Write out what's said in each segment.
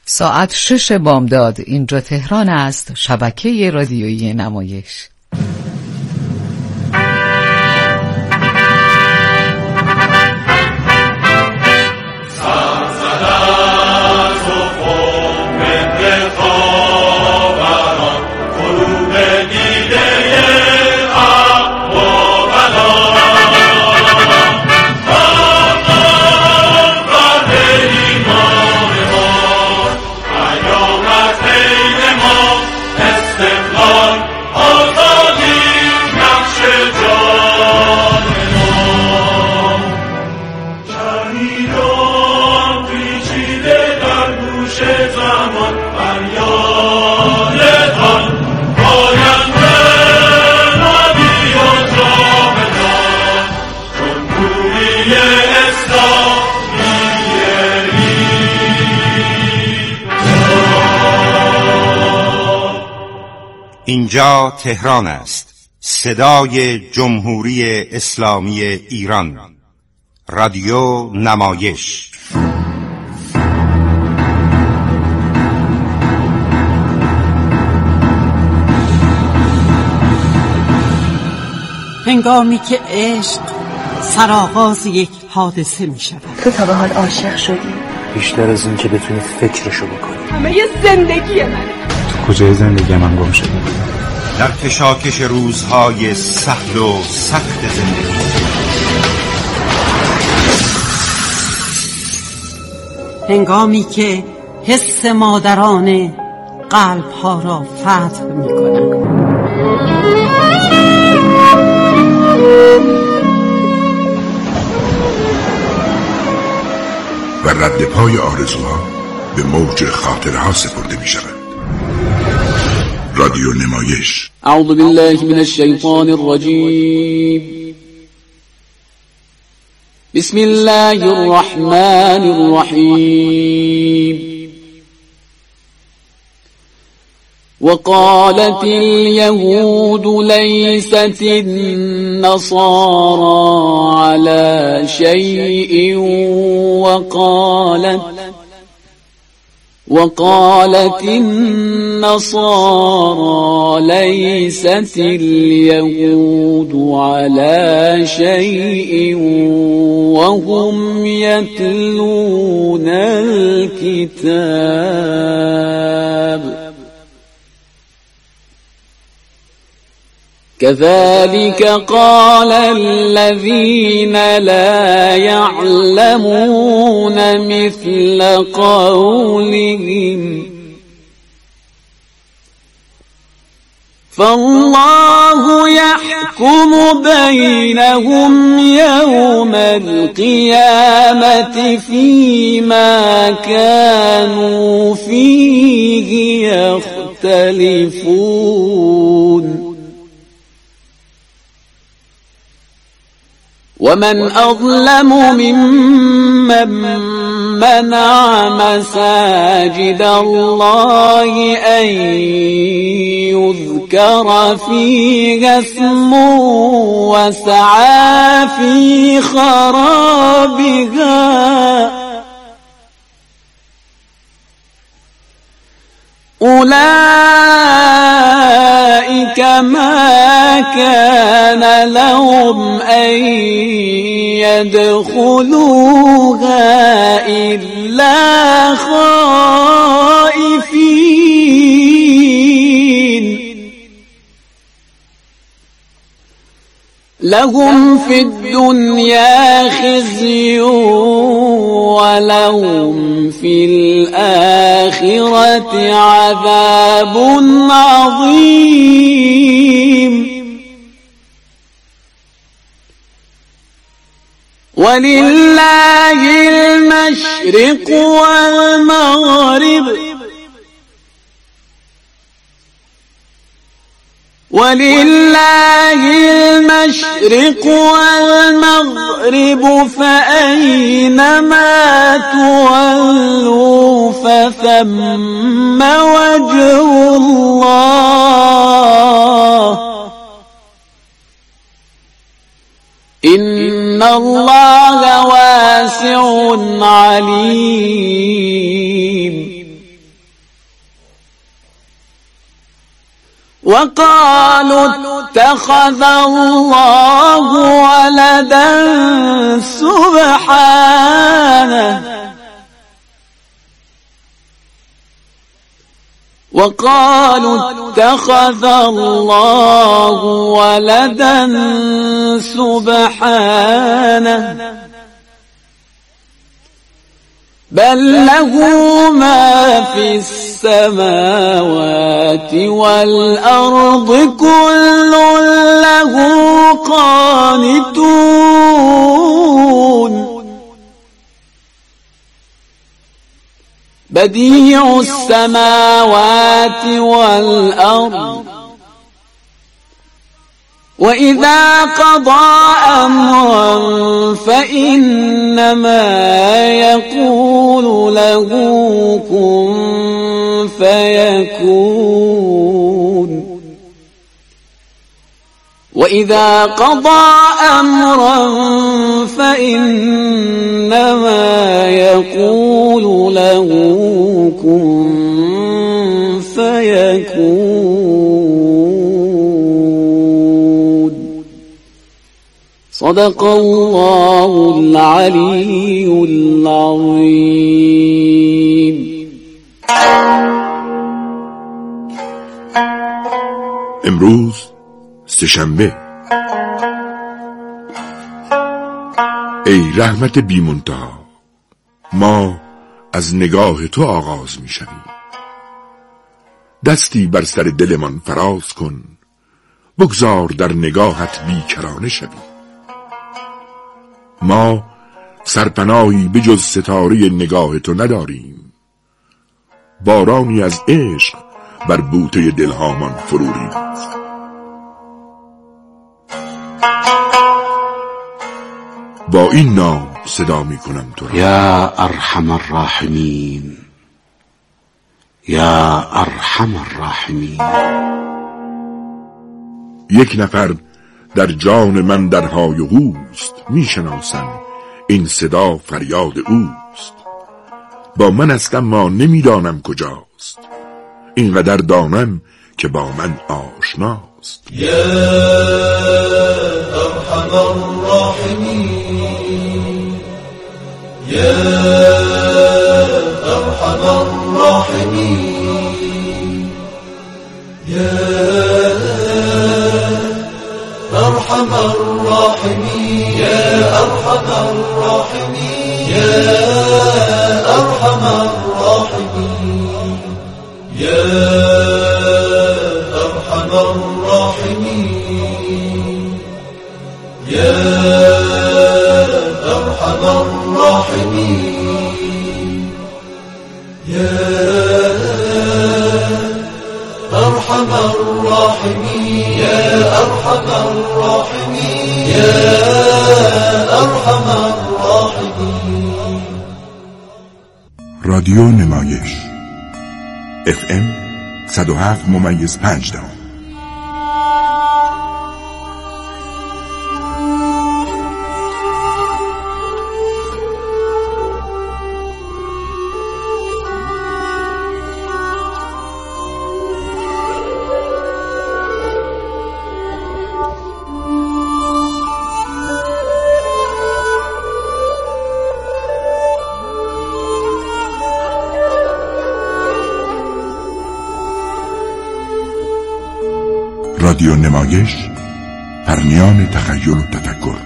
ساعت 6 بامداد اینجا تهران است. شبکه رادیویی نمایش. اینجا تهران است، صدای جمهوری اسلامی ایران، رادیو نمایش. هنگامی که عشق سرآغاز یک حادثه می شود. تو تا به حال عاشق شدی؟ بیشتر از این که بتونی فکرشو بکنی. همه یه زندگی منه. تو کجای زندگی من گم شدی؟ در کشاکش روزهای سهل و سخت زندگی. هنگامی که حس مادرانه قلب‌ها را فتح می‌کند. و رد پای آرزوها به موج خاطرها سپرده می شود. رادیو نمایش. اعوذ بالله من الشیطان الرجیم. بسم الله الرحمن الرحیم. وقالت اليهود ليست النصارى على شيء وقالت النصارى ليست اليهود على شيء وهم يتلون الكتاب كذلك قال الذين لا يعلمون مثل قولهم فالله يحكم بينهم يوم القيامة فيما كانوا فيه يختلفون ومن أظلم ممن منع مساجد الله أن يذكر فيها اسمه وسعى في خرابها أولئك ما كان لهم أن يدخلوها إلا خائفين لهم في الدنيا خزي ولهم في الآخرة عذاب عظيم ولله المشرق والمغرب فأينما تولوا فثم وجه الله إن الله واسع عليم وقالوا اتخذ الله ولدا سبحانه وقالوا اتخذ الله ولدا سبحانه بل له ما في السماوات والأرض كل له قانتون بديع السماوات والأرض وإذا قضى أمرا فإنما يقول له كن فيكون وإذا قضى أمرا فإنما يقول له كن فيكون صدق الله العلي العظيم. امروز سه‌شنبه. ای رحمت بی‌منتها، ما از نگاه تو آغاز می شویم. دستی بر سر دلمان فراز کن، بگذار در نگاهت بیکرانه شویم. ما سرپناهی به جز ستاره نگاه تو نداریم، بارانی از عشق بر بوته دلهامان فرو ریخت. با این نام صدا می کنم تو را: یا ارحم الراحمین، یا ارحم الراحمین. یک نفر در جان من در های و هوست، می شناسم این صدا فریاد اوست. با من است اما نمی دانم کجاست، اینقدر دانم که با من آشناست. یا ارحم الراحمین، یا ارحم الراحمین، یا ارحم الراحمین، یا ارحم الراحمین، یا ارحم الراحمین، یا ارحم الراحمین، یا ارحم الراحمین، یا ارحم الراحمین، یا ارحم الراحمین، یا ارحم الراحمین. رادیو نمایش FM 107.5. رادیو نمایش، پرمیان تخیل و تفکر.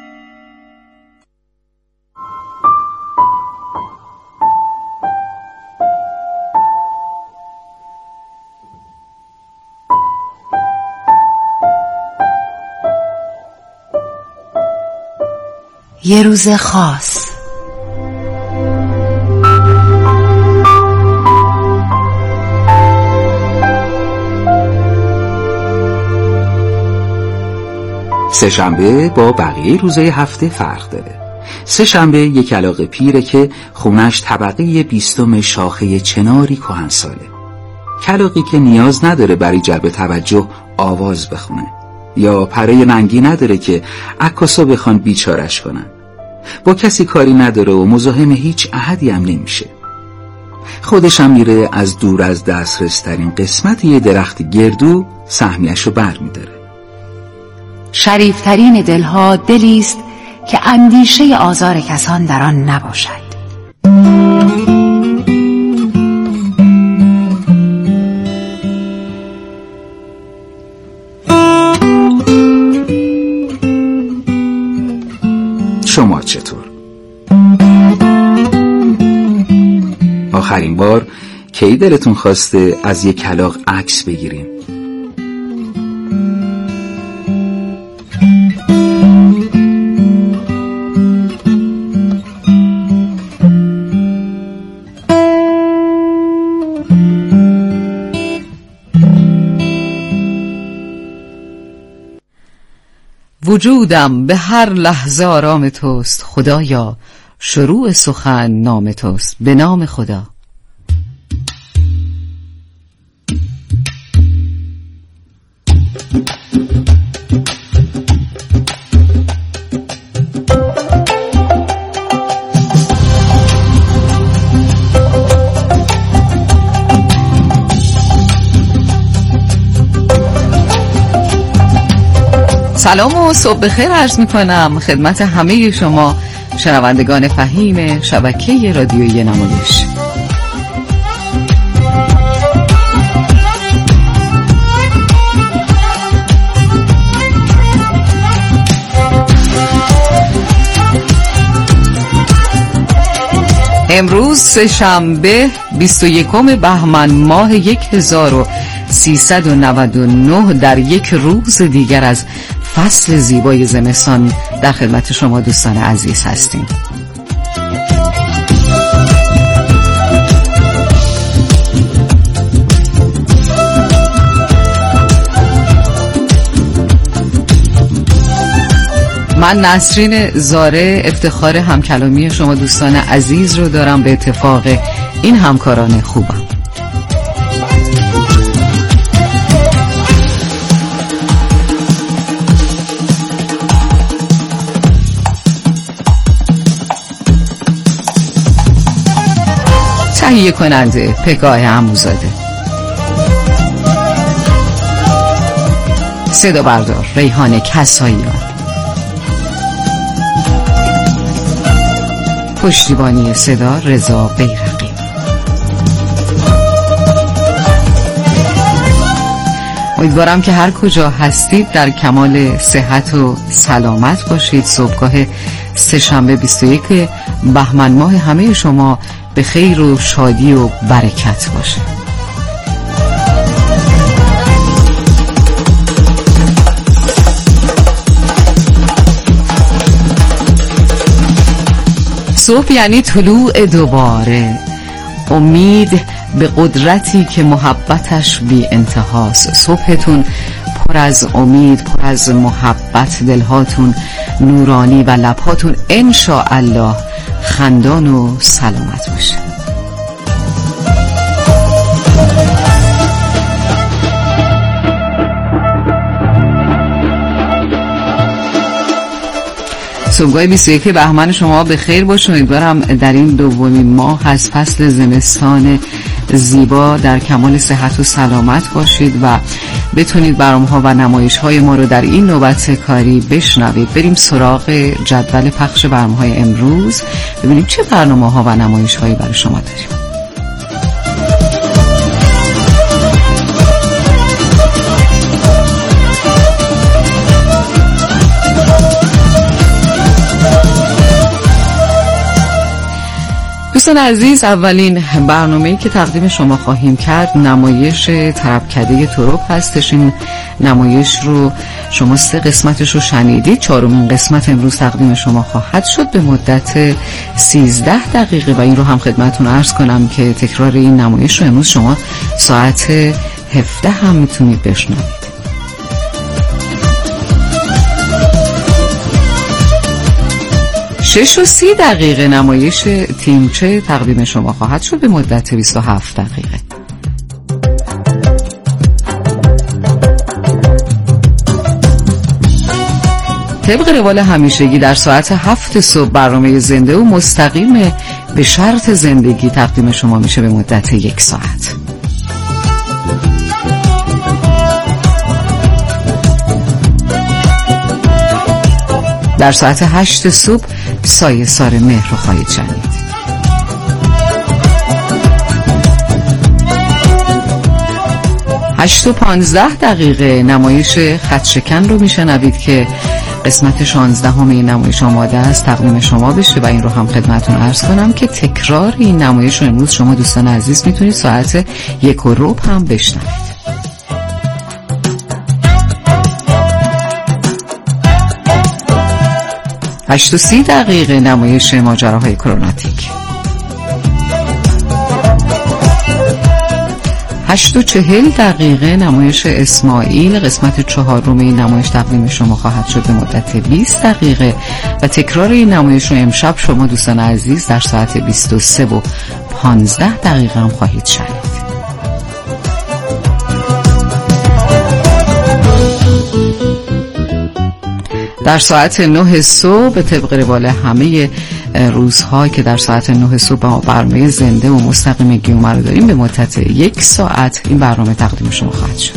یه روز خاص. سه‌شنبه با بقیه روزهای هفته فرق داره. سه‌شنبه یک علاقه پیره که خونش طبقه 20 شاخه چناری کهنساله. کلاغی که نیاز نداره برای جلب توجه آواز بخونه، یا پره ننگی نداره که عکاسا بخوان بیچارش کنن. با کسی کاری نداره و مزاحم هیچ احدی هم نمیشه. خودش هم میره از دور از دسترس ترین قسمت یه درخت گردو سهمیش رو بر میداره. شریفترین دلها دلیست که اندیشه آزار کسان در آن نباشد. شما چطور؟ آخرین بار کی دلتون خواسته از یک کلاغ عکس بگیرین؟ وجودم به هر لحظه آرام توست خدایا، شروع سخن نام توست به نام خدا. سلام و صبح بخیر عرض می کنم خدمت همه شما شنوندگان فهیم شبکه رادیویی نمایش. امروز سه‌شنبه 21 بهمن ماه 1399 در یک روز دیگر از فصل زیبای زمستان در خدمت شما دوستان عزیز هستیم. من نسرین زاره افتخار همکلامی شما دوستان عزیز رو دارم به اتفاق این همکاران خوبم. تهیه کننده پگاه عموزاده، صدا بردار ریحان کساییان، پشتیبانی صدا رضا بیرقی. امیدوارم که هر کجا هستید در کمال صحت و سلامت باشید. صبحگاه سه‌شنبه 21 بهمن ماه همه شما به خیر و شادی و برکت باشه. صبح یعنی طلوع دوباره، امید به قدرتی که محبتش بی انتهاست. صبحتون پر از امید، پر از محبت، دلهاتون نورانی و لبهاتون انشاءالله خندان و سلامت باشه. صبحگاه 21 بهمن شما به خیر باشه. امیدوارم در این دومین ماه از فصل زمستان زیبا در کمال صحت و سلامت باشید و بتونید برنامه‌ها و نمایش‌های ما رو در این نوبت کاری بشنوید. بریم سراغ جدول پخش برنامه‌های امروز، ببینیم چه برنامه‌ها و نمایش‌هایی برای شما داریم. دوستان عزیز، اولین برنامه‌ای که تقدیم شما خواهیم کرد نمایش طربکده ترپ هستش. این نمایش رو شما 3 قسمتش رو شنیدید. 4مین قسمت امروز تقدیم شما خواهد شد به مدت 13 دقیقه و این رو هم خدمتتون عرض کنم که تکرار این نمایش رو امروز شما ساعت 17 هم میتونید بشنوید. 6:30 نمایش تیمچه تقدیم شما خواهد شد به مدت 27 دقیقه. طبق روال همیشگی در ساعت 7 صبح برنامه زنده و مستقیم به شرط زندگی تقدیم شما میشه به مدت 1 ساعت. در ساعت 8 صبح سایه سار مهر رو خواهید شنید. 8:15 نمایش خط شکن رو میشنوید که قسمت 16 نمایش آماده است تقدیم شما بشه و این رو هم خدمتون عرض کنم که تکرار این نمایش رو امروز شما دوستان عزیز میتونید ساعت 1:15 هم بشنوید. 8:30 نمایش ماجراهای کروناتیک. 8:40 نمایش اسماعیل قسمت 4 این نمایش تقدیم شما خواهد شد به مدت 20 دقیقه و تکرار این نمایش رو امشب شما دوستان عزیز در ساعت 23:15 هم خواهید شنید. در ساعت 9 صبح به طبق روال همه روزها که در ساعت 9 صبح با برنامه زنده و مستقیم گیومه رو داریم به مدت 1 ساعت این برنامه تقدیم شما خواهد شد.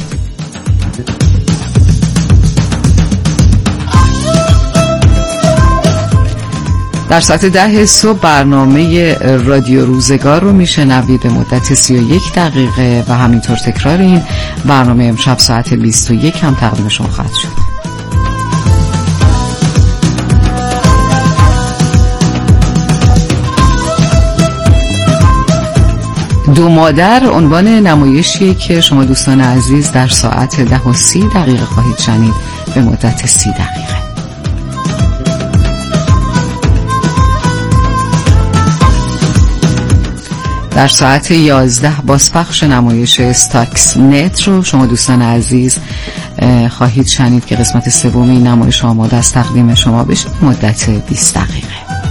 در ساعت 10 صبح برنامه رادیو روزگار رو میشنوید به مدت 31 دقیقه و همینطور تکرار این برنامه امشب ساعت 21 هم تقدیم شما خواهد شد. دو مادر عنوان نمایشی که شما دوستان عزیز در ساعت 10:30 خواهید شنید به مدت 30 دقیقه. در ساعت 11 بازپخش نمایش استاکس نت رو شما دوستان عزیز خواهید شنید که قسمت 3 این نمایش آماده است تقدیم شما بشه به مدت 20 دقیقه.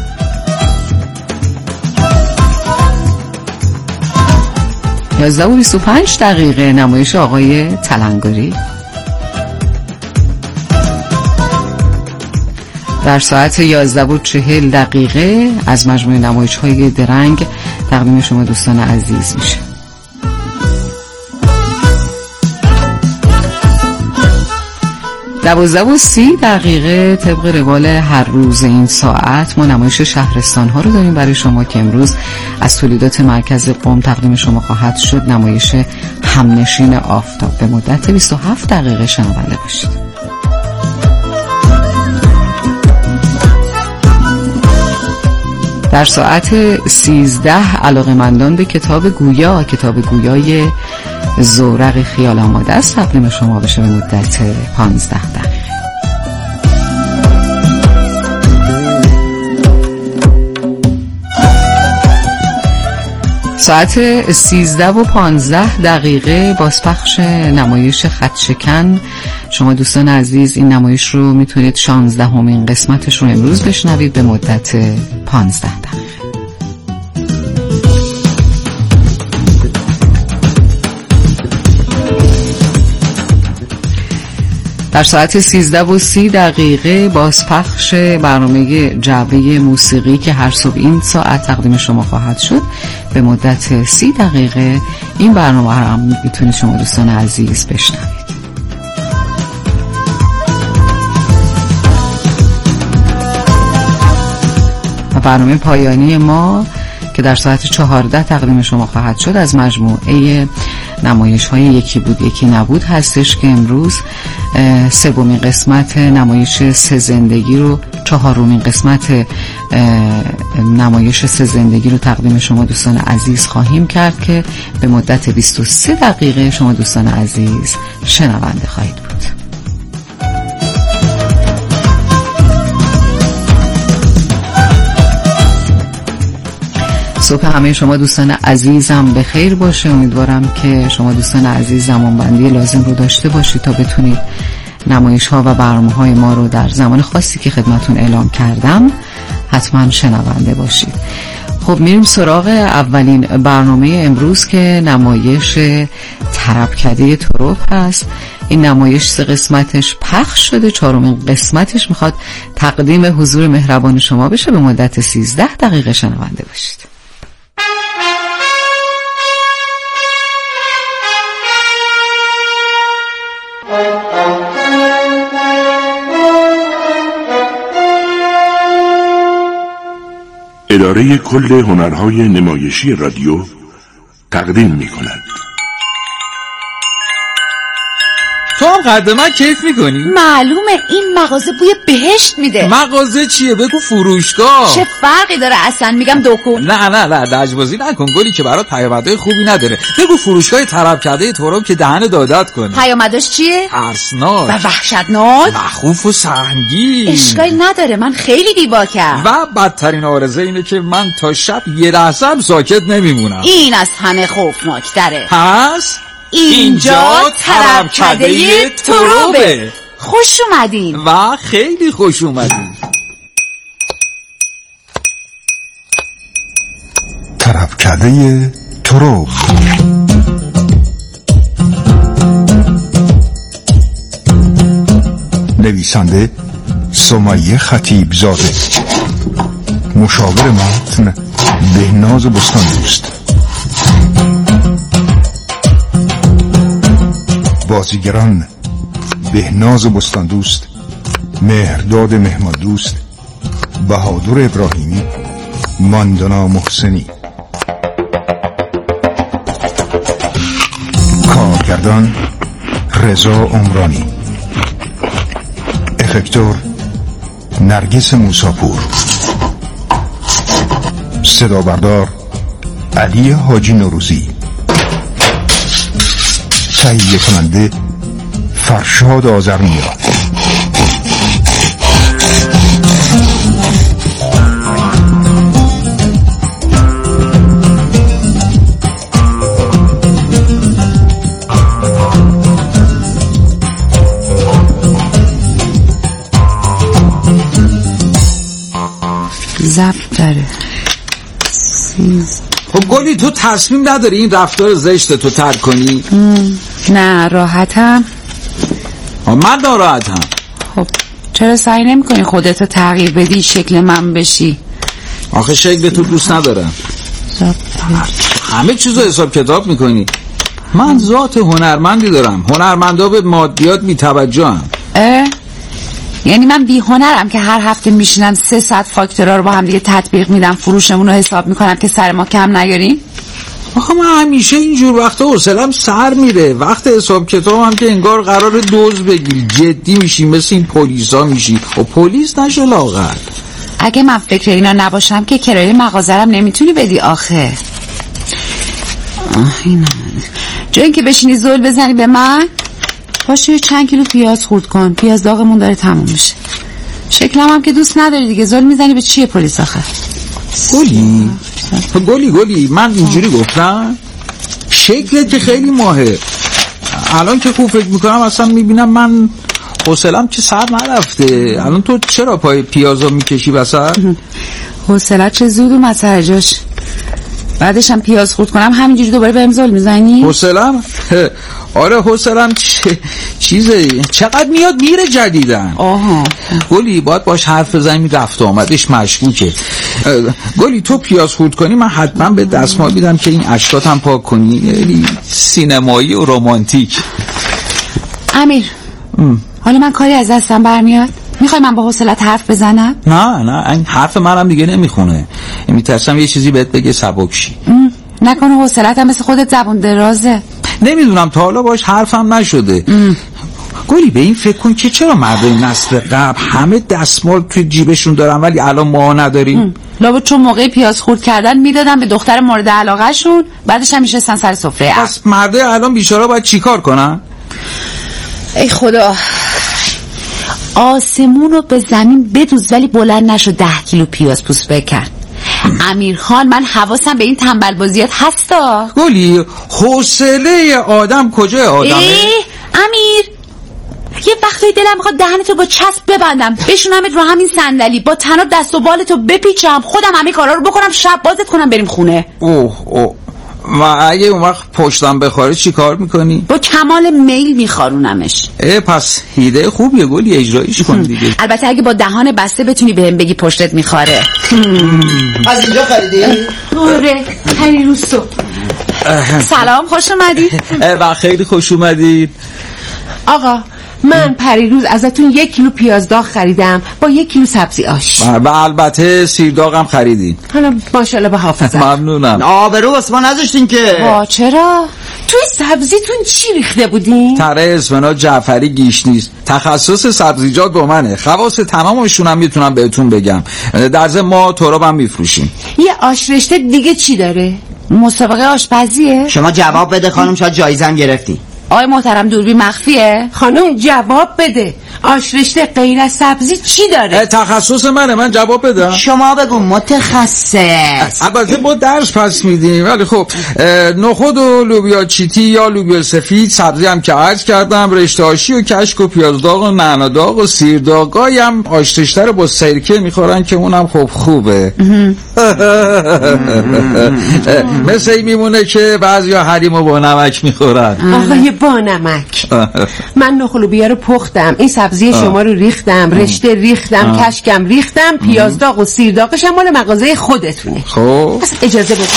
11:25 نمایش آقای تلنگری. در ساعت 11:40 از مجموعه نمایش‌های درنگ تقدیم شما دوستان عزیز میشه. 12:30 طبق روال هر روز این ساعت ما نمایش شهرستان ها رو داریم برای شما که امروز از تولیدات مرکز قم تقدیم شما خواهد شد. نمایش همنشین آفتاب به مدت 27 دقیقه شنونده باشید. در ساعت 13 علاقه‌مندان به کتاب گویای زورق خیال آماده است تقدیم شما بشه به مدت 15 دقیقه. ساعت 13:15 بازپخش نمایش خط شکن. شما دوستان عزیز این نمایش رو میتونید 16مین قسمتش رو امروز بشنوید به مدت 15 دقیقه. در ساعت 13:30 بازپخش برنامه جعبه موسیقی که هر صبح این ساعت تقدیم شما خواهد شد به مدت 30 دقیقه. این برنامه هم میتونید شما دوستان عزیز بشنوید. و برنامه پایانی ما که در ساعت 14 تقدیم شما خواهد شد از مجموعه نمایش‌های یکی بود یکی نبود هستش که امروز 3مین قسمت نمایش 3 زندگی رو 4مین قسمت نمایش 3 زندگی رو تقدیم شما دوستان عزیز خواهیم کرد که به مدت 23 دقیقه شما دوستان عزیز شنونده خواهید بود. صبح همه شما دوستان عزیزم به خیر باشه. امیدوارم که شما دوستان عزیز زمانبندی لازم رو داشته باشید تا بتونید نمایش ها و برنامه های ما رو در زمان خاصی که خدمتون اعلام کردم حتما شنونده باشید. خب میریم سراغ اولین برنامه امروز که نمایش طربکده تروپ هست. این نمایش 3 قسمتش پخش شده، 4مین قسمتش میخواد تقدیم حضور مهربان شما بشه به مدت 13 دقیقه شنونده باشید. اداره کل هنرهای نمایشی رادیو تقدیم می‌کند. تو هم قد من کیف میکنی؟ معلومه این مغازه بوی بهشت میده. مغازه چیه؟ بگو فروشگاه. چه فرقی داره اصلا؟ میگم دکون. نه لجبازی نکن گلی که برات پیامدهای خوبی نداره. بگو فروشگاه طربکده تراب که دهن دادت کنه. پیامداش چیه؟ ترسناک و وحشتناک، مخوف و سنگین. اشکالی نداره، من خیلی دیباکم. و بدترین آرزه اینه که من تا شب یه لحظه هم ساکت نمیمونم. این از همه خوفناکتره. پس اینجا طربکده تروبه. خوش اومدین. و خیلی خوش اومدین. طربکده تروب. نویسنده سمیه خطیب زاده، مشاور متن بهناز بستاندوست، بازیگران بهناز بستاندوست، مهرداد مهماندوست، بهادر ابراهیمی، ماندانا محسنی. کارگردان رضا عمرانی، افکتور نرگس موساپور، صدا بردار علی حاجی نوروزی، تهیه کننده فرشاد آذرنیا. ضبط داره. خب گلی تو تصمیم نداری این رفتار زشت تو ترک کنی؟ نه راحتم. من ناراحتم. خب چرا سعی نمی کنی خودتو تغییر بدی، شکل من بشی؟ آخه شکل تو دوست ندارم. همه چیزو حساب کتاب میکنی. من ذات هنرمندی دارم. هنرمندا به مادیات بی‌توجهن. یعنی من بی هنرم که هر هفته میشینم 300 فاکتورا رو با هم دیگه تطبیق میدم، فروشمون رو حساب میکنم که سر ما کم نگیریم؟ آخه من همیشه اینجور وقتا حوصله‌ام سر میره. وقت حساب کتاب هم که انگار قرار دوز بگیری، جدی میشی، مثل این پلیسا میشی. و پلیس نشو لاغر. اگه من فکر اینا نباشم که کرایه مغازه‌رم نمیتونی بدی آخه. اینا جای اینکه بشینی زل بزنی به من، باشه چند کیلو پیاز خورد کن. پیاز داغمون داره تموم میشه. شکلم هم که دوست نداری دیگه. زل میزنی به چیه پلیس آخه؟ گلی من اینجوری گفتم؟ شکلت که خیلی ماهه. الان که خوب فکر میکنم اصلا میبینم من حوصله‌ام که سر نرفته. الان تو چرا پای پیازا میکشی وسط؟ حوصله‌ت چه زود اومد سر جاش. بعدش هم پیاز خورد کنم همینجوری دوباره بهم زل میزنی؟ حوصله‌ام؟ آره حوصله‌ام چیزه. چقدر میاد میره جدیدن. گلی باید باش حرف بزنیم، رفت آمدش مشکوکه. گلی تو پیاز خورد کنی من حتما به دستمال میدم که این اشکات هم پاک کنی. یعنی سینمایی و رمانتیک. امیر حالا من کاری از دستم برمیاد؟ میخوای من با حوصلت حرف بزنم؟ نه این حرف منم دیگه نمیخونه. میترسم یه چیزی بهت بگه سبک شی. نکنه حوصلتم مثل خودت زبون درازه؟ نمیدونم تا حالا باش حرفم نشده. گلی به این فکر کن که چرا مردای نسل قبل همه دستمال توی جیبشون دارن ولی الان ما نداریم؟ لابد چون موقع پیاز خورد کردن میدادن به دختر مورد علاقه شون، بعدش هم میشستن سر سفره. پس مردای الان بیچاره باید چیکار کنن؟ ای خدا، آسمون رو به زمین بدوز ولی بلند نشو 10 کیلو پیاز پوست بکن. امیرخان من حواسم به این تنبل بازیات هستا. گلی حوصله آدم کجای آدمه؟ امیر یه وقتی دلم میخواد دهنتو با چسب ببندم، بشونمت رو همین صندلی، با تناب دست و بالتو بپیچم، خودم همه کارا رو بکنم، شب بازت کنم بریم خونه. اوه و اگه اون وقت پشتم بخوره چی کار میکنی؟ با کمال میل میخارونمش. پس ایده خوبیه گلی، اجرایش کن دیگه. البته اگه با دهان بسته بتونی بهم بگی پشتت میخاره. از اینجا خریدی؟ آره هری روستو. سلام خوش اومدید. و خیلی خوش اومدید. آقا من پریروز ازتون 1 کیلو پیاز داغ خریدم با 1 کیلو سبزی آش و البته سیر داغم خریدین. حالا ماشاءالله به حافظت. ممنونم. آبرو واسه ما نذاشتین که. چرا؟ توی سبزیتون چی ریخته بودین؟ تره، اسفناج، جعفری، گیشنیز. تخصص سبزیجات با منه. خواص تمامشون هم میتونم بهتون بگم. در ضمن ما تراب هم میفروشیم. یه آش رشته دیگه چی داره؟ مسابقه آشپزیه؟ شما جواب بده خانم، شاید جایزه هم گرفتی. آقای محترم دوربین مخفیه؟ خانم جواب بده. آش رشته غیر از سبزی چی داره؟ تخصص منه، من جواب بدم. شما بگو متخصص. البته ما درس پس میدیم، ولی خب نخود و لوبیا چیتی یا لوبیا سفید، سبزی هم که عرض کردم، رشته آشی و کشک و پیاز داغ و نعنا داغ و سیر داغایی هم آش رشته رو با سرکه میخورن که اونم خب خوبه. مثل این میمونه که بعضیا حریمو با نمک میخورن. آقای با نمک. من نخود لوبیا رو پختم، این سبزی شما رو ریختم، رشته ریختم، کشکم ریختم، پیاز داغ و سیر داغش هم مال مغازه خودتونه. خب پس اجازه بدید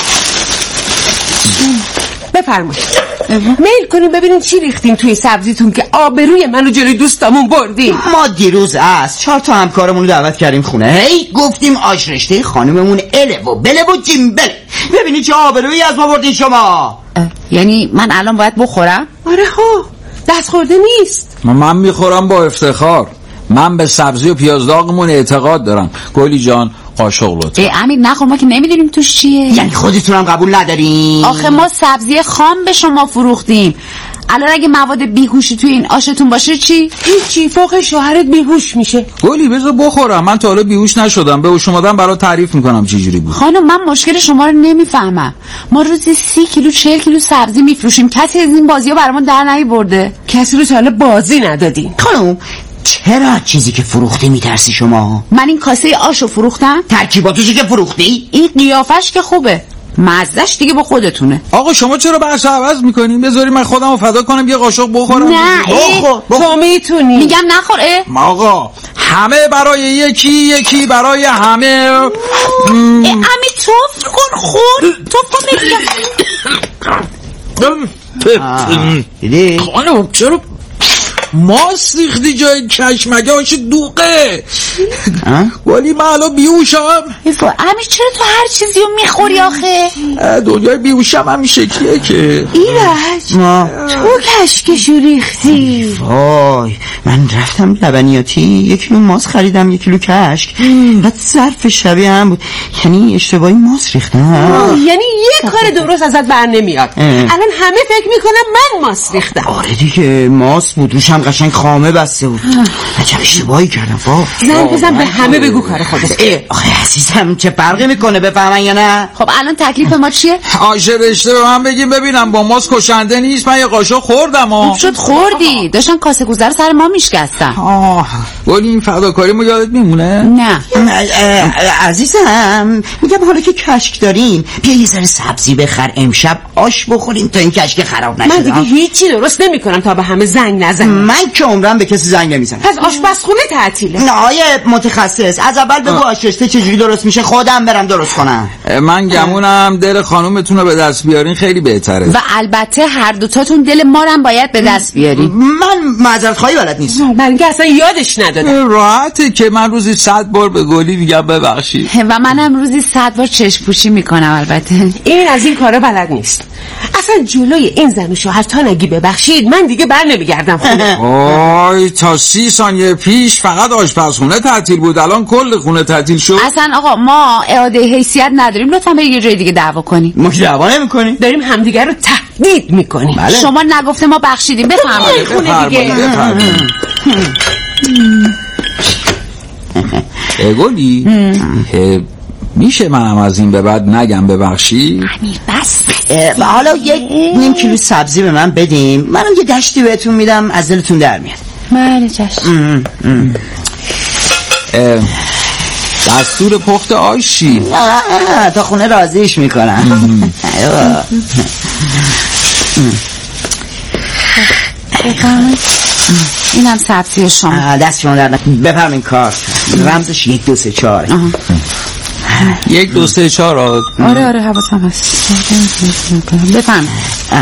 بفرمایید میل کنیم ببینیم چی ریختین توی سبزیتون که آبروی منو جلوی دوستامون بردین. ما دیروز 4 تا همکارمون رو دعوت کردیم خونه، هی گفتیم آش رشته خانممون اله و بله و جیمبل. ببینید چه آبرویی از ما بردین شما. یعنی من الان باید بخورم؟ آره ها، دست خورده نیست. من میخورم با افتخار. من به سبزی و پیاز داغمون اعتقاد دارم. گلی جان قاشق لطفا. امیر نخور، ما که نمیدونیم توش چیه. یعنی خودتون هم قبول ندارین؟ آخه ما سبزی خام به شما فروختیم. الان اگه مواد بیهوشی توی این آشتون باشه چی؟ هیچی، فوق شوهرت بیهوش میشه. گلی بذار بخورم، من تا حالا بیهوش نشدم. به هوش اومدم برات تعریف میکنم چه جوری بود. خانم من مشکل شما رو نمیفهمم. ما روزی 30 کیلو 40 کیلو سبزی میفروشیم، کسی از این بازی‌ها برامون در نیاورده. کسی رو تا حالا بازی ندادین. خانم چرا چیزی که فروختی میترسی شما؟ من این کاسه آشو فروختم، ترکیباتشو که فروختی، این قیافش که خوبه، مزهش دیگه با خودتونه. آقا شما چرا بحث عوض میکنین؟ بذاری من خودمو فدا کنم یه قاشق بخورم. نه تو میتونی. میگم نخور. آقا همه برای یکی، یکی برای همه. امی توف کن، خور توف کن دیدی؟ خانم چرا ماست ریختی جای کشک؟ مگه آش دوغه؟ ولی من الان بیهوشم. امیر چرا تو هر چیزی رو میخوری آخه؟ دنیای بیهوشم همین شکلیه که. ایرج تو کشکشو ریختی. وای من رفتم لبنیاتی 1 کیلو ماست خریدم، 1 کیلو کشک. بعد ظرف شبیه هم بود، یعنی اشتباهی ماست ریختم. یعنی یه کار درست ازت بر نمیاد. الان همه فکر میکنم من ماست ریختم. آره دیگه ماست بود، روشم قشنگ خامه بسته بود. عجب اشتباهی کردم. زنگ بزن به همه بگو کار خودت. آخه عزیزم چه فرقی میکنه بفهمن یا نه؟ خب الان تکلیف ما چیه؟ آش رشته به من بگیم ببینم با ماست کشنده نیست. من یه قاشق خوردم. خوب شد خوردی، داشتن کاسه گوزه رو سر ما میشکستن. ولی این فداکاریمو یادت میمونه؟ نه عزیزم میگم حالا که کشک داریم بیا یه ذره سبزی بخر امشب آش بخوریم تا این کشک خراب نشه. من دیگه هیچی درست نمیکنم تا به همه زنگ نزنم. من که عمرم به کسی زنگ نمیزنم. پس آشپزخونه تعطیله. نه آیه متخصص از اول بگو آش رشته چجوری درست میشه، خودم برم درست کنم. من گمونم دل خانومتون رو به دست بیارین خیلی بهتره. و البته هر دوتاتون دل ما رو باید به دست بیارین. من معذرت خواهی بلد نیستم. من که اصلا یادش ندادم. راحته که من روزی 100 بار به گلی میگم ببخشید. و منم روزی 100 بار چشم پوشی میکنم. البته این از این کارا بلد نیست. اصلا جلوی این زن و شوهر تا نگی ببخشید من دیگه بر نمیگردم خونه. آی تا 30 ثانیه پیش فقط آشپزخونه تعطیل بود، الان کل خونه تعطیل شد. اصلا آقا ما اعاده حیثیت نداریم، لطفا برید یه جای دیگه دعوا کنیم. ما که دعوا نمی‌کنیم، داریم همدیگه رو تهدید میکنیم. بله. شما نگفته ما بخشیدیم. بفرمایید خونه دیگه. گلی میشه منم از این به بعد نگم ببخشید؟ امیر بس. حالا 1.5 کیلو سبزی به من بدیم، منم یه دشتی بهتون میدم از دلتون در میاد. بله چشم. دستور پخت آشی تا خونه راضیش میکنم. اینم سبزی شما. دست شما در نکنه. بفرمین کارت رمزش 1 2 3 4. 1 2 3 4. آره حواسم هست. بفرمایید.